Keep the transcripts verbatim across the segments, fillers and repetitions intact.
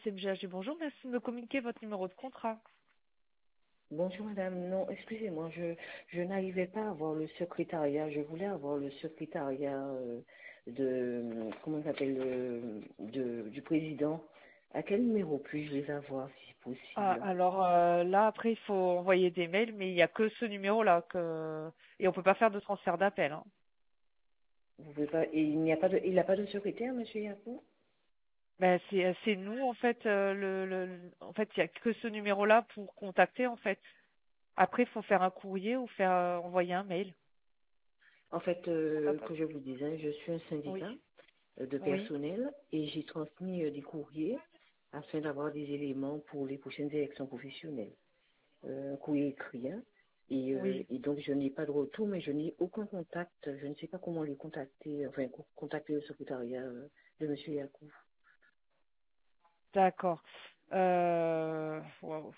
S M G A G, bonjour, merci de me communiquer votre numéro de contrat. Bonjour madame, non, excusez-moi, je, je n'arrivais pas à avoir le secrétariat, je voulais avoir le secrétariat euh, de, comment ça s'appelle, euh, de, du président. À quel numéro puis-je les avoir si Ah, possible? alors euh, là, après, il faut envoyer des mails, mais il n'y a que ce numéro-là. Que... Et on peut pas faire de transfert d'appel. Hein. Vous pouvez pas, et il n'y a pas de, il n'a pas de secrétaire, monsieur Yacoub? Ben, c'est c'est nous, en fait, euh, le, le, en fait, il n'y a que ce numéro-là pour contacter, en fait. Après, il faut faire un courrier ou faire euh, envoyer un mail. En fait, euh, que je vous disais, je suis un Oui, syndicat euh, de oui, personnel et j'ai transmis euh, des courriers afin d'avoir des éléments pour les prochaines élections professionnelles. Euh, un courrier écrit, hein. Et, euh, oui, et donc je n'ai pas de retour, mais je n'ai aucun contact. Je ne sais pas comment les contacter, enfin co- contacter le secrétariat euh, de Monsieur Yacoub. d'accord. Euh, wow.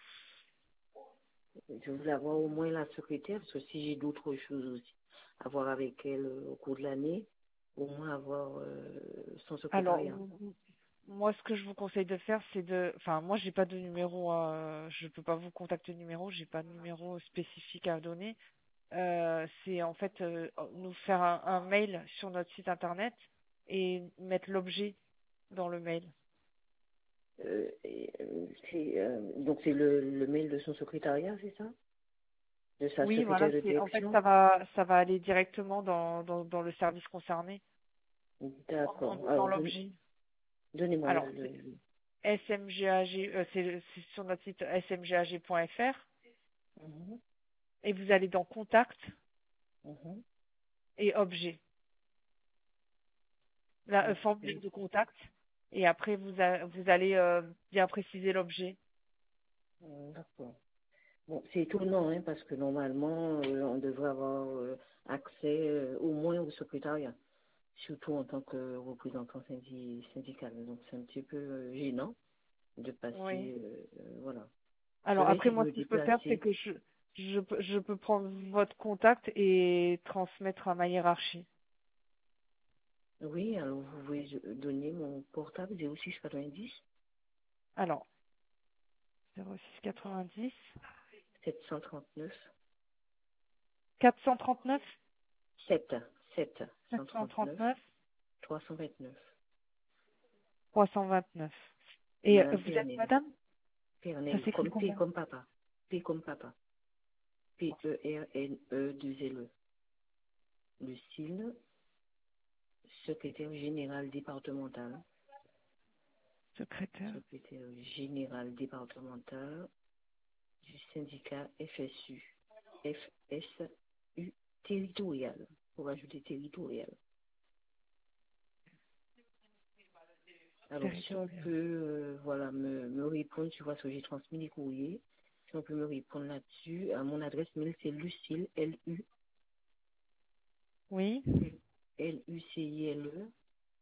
Je voulais avoir au moins la secrétaire, parce que si j'ai d'autres choses aussi à voir avec elle euh, au cours de l'année, au moins avoir euh, son Alors, secrétariat. moi, ce que je vous conseille de faire, c'est de, enfin, moi, j'ai pas de numéro, euh, je peux pas vous contacter de numéro, j'ai pas de numéro spécifique à donner. Euh, c'est en fait euh, nous faire un, un mail sur notre site internet et mettre l'objet dans le mail. Euh, et, euh, c'est, euh, donc c'est le, le mail de son secrétariat, c'est ça? De sa Oui, voilà, secrétaire de c'est, en fait, direction? ça va, ça va aller directement dans, dans, dans le service concerné, en, en D'accord. dans Alors, donne- l'objet. donnez-moi le, Alors, le, c'est le- S M G A G, euh, c'est c'est sur notre site s m g a g point f r Mhm, et vous allez dans Contact mhm. et Objet. La euh, Ok. formulaire de contact et après vous, a- vous allez euh, bien préciser l'objet. Euh, D'accord. Bon, c'est étonnant, hein, parce que normalement, euh, on devrait avoir euh, accès euh, au moins au secrétariat, surtout en tant que représentant syndi- syndical. Donc, c'est un petit peu euh, gênant de passer, Oui. euh, euh, voilà. Je Alors vais après essayer de moi me ce que je peux faire c'est déplacer. que je je peux je peux prendre votre contact et transmettre à ma hiérarchie. Oui, alors vous pouvez euh, donner mon portable zéro six quatre-vingt-dix Alors zéro six quatre-vingt-dix sept cent trente-neuf quatre cent trente-neuf sept sept sept cent cent trente-neuf trente-neuf trois cent vingt-neuf. trois cent vingt-neuf. Et euh, Madame vous êtes Pernel. madame? Ça Pernel, s'écrit comme P comment? comme papa. P comme papa. P E R N E deux L E. Lucille, secrétaire général départemental, Secrétaire. secrétaire général départemental du syndicat F S U, F S U territorial, pour ajouter territorial. Alors, si on Territorial. peut euh, voilà, me, me répondre, tu vois, ce que j'ai transmis les courriers, si on peut me répondre là-dessus, à mon adresse mail, c'est Lucille, L U, Oui. L U C I L E,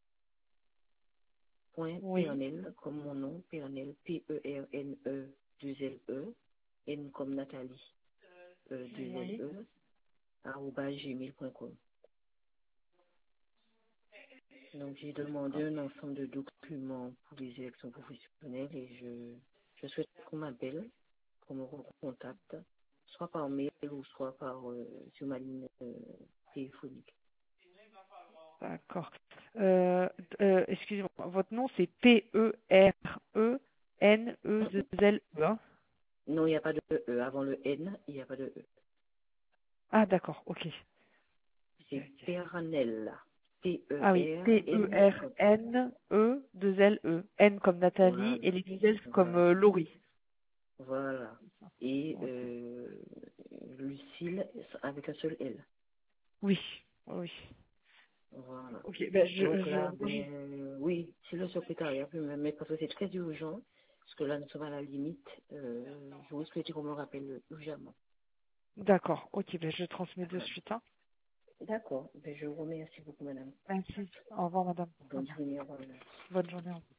point Oui. Pernel, comme mon nom, Pernel, P E R N E deux L E, N comme Nathalie, euh, deux L Oui. E, arobase gmail point com. Donc j'ai demandé un ensemble de documents pour les élections professionnelles et je, je souhaite qu'on m'appelle, qu'on me recontacte, soit par mail ou soit par euh, sur ma ligne euh, téléphonique. D'accord. Euh, euh, excusez-moi, votre nom c'est P E R E N E deux L E. Hein. Non, il n'y a pas de E. Avant le N, il n'y a pas de E. Ah d'accord, ok. Ok, C'est ok. Pernel. Ah oui, P-E-R-N comme. P E R N E deux L E. N comme Nathalie Voilà, et les deux L comme voilà, euh, Laurie. voilà. Et Ok. euh, Lucille avec un seul L. Oui, oui. Voilà. Ok, ben je, Donc je, là, moi, je- ben oui, si le secrétariat peut me mettre, parce que c'est très urgent, parce que là, nous sommes à la limite, euh, je vous souhaite qu'on me rappelle urgemment. D'accord, ok, ben je transmets de suite. Hein. D'accord, ben, je vous remercie beaucoup, madame. Merci. Au revoir, madame. Au Bonne revoir. journée, au revoir. Bonne journée. Au revoir.